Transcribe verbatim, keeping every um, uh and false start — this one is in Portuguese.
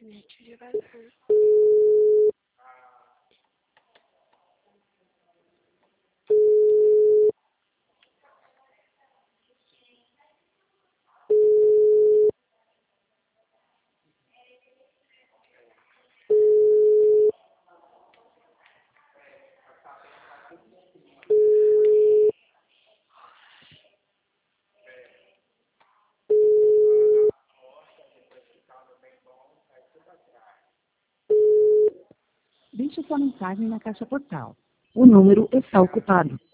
internet devagar. Deixe sua mensagem na caixa postal. O número está ocupado.